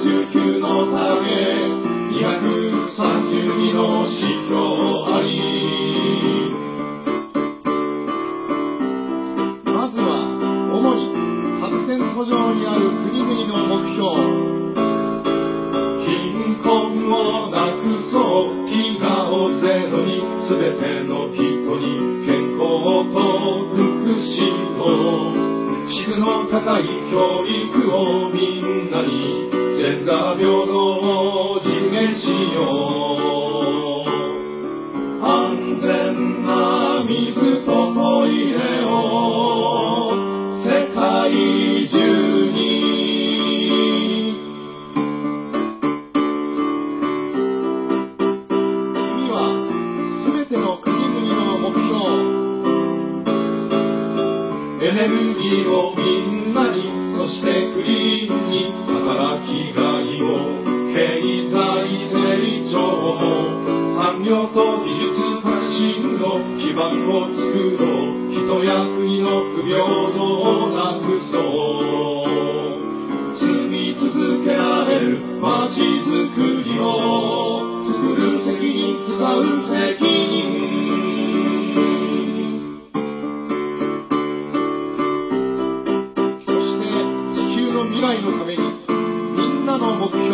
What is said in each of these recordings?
89の影、232の指標あり。 まずは主に発展途上にある国々の目標。 貧困をなくそう、飢餓をゼロに、すべての人に健康と福祉を、質の高い教育をみんなに、ジェンダー平等を実現しよう。安全な水とトイレを世界中に。 次はすべての国々の目標。 エネルギーをみんなに、そしてクリーンに、働きがいを、経済成長も、産業と技術革新の基盤を作ろう。人や国の不平等をなくそう。住み続けられる街づくりを作る責任、使う責任。 未来のためにみんなの目標。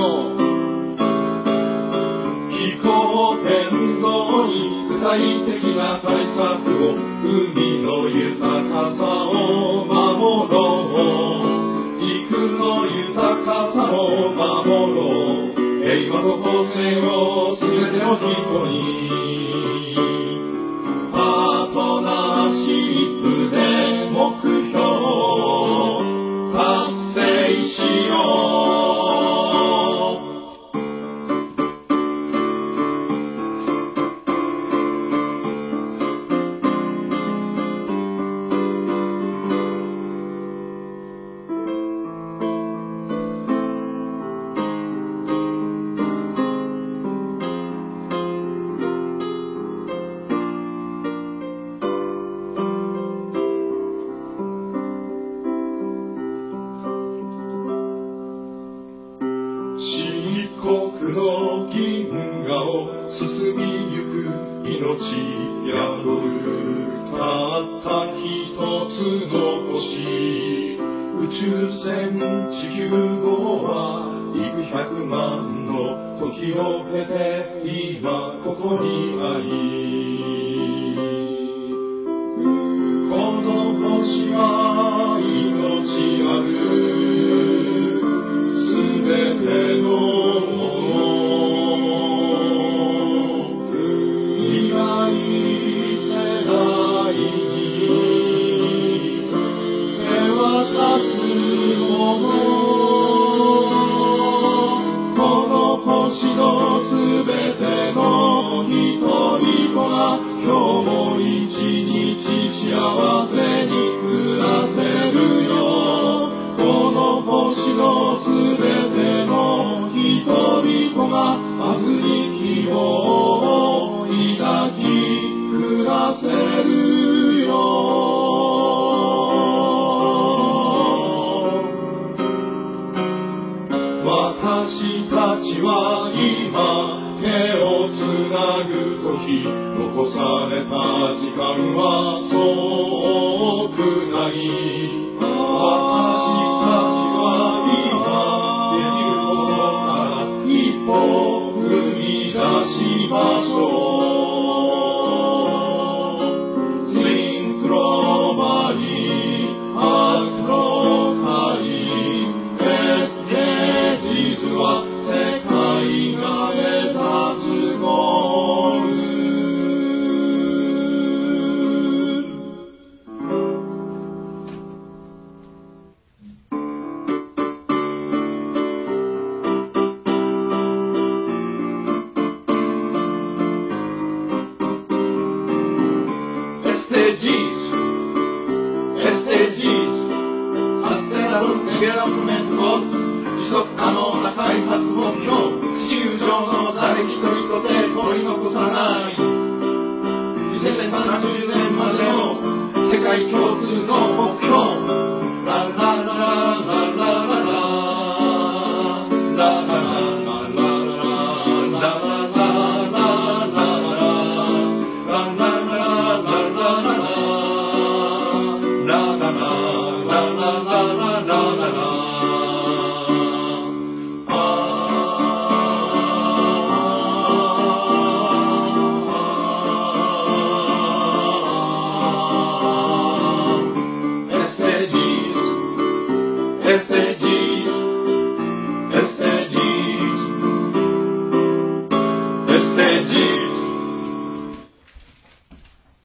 気候変動に具体的な対策を、海の豊かさを守ろう。陸の豊かさを守ろう。平和と公正をすべての人に。パートナーシップで目標達成しよう。漆黒の銀河を進みゆく命宿る、たった一つの星。宇宙船地球号は幾百万の時を経て今ここにあり、この星は命あるすべてのもの、未来世代に手渡すもの。この星のすべての人々が今日も一日幸せに暮らせるよ。この星のすべての人々が明日に希望を抱き暮らせるよ。私たちは今手をつなぐとき、残された時間はそう多くない。私たちは今できることから一歩踏み出しましょう。シンクロマリーアクロカリメッセージは世界が目指すゴール。SDGs、サステナブルデベロップメントゴール、持続可能な開発目標、地球上の誰一人とて取り残さない。2030年までの世界共通の目標。ララララララララララ SDGs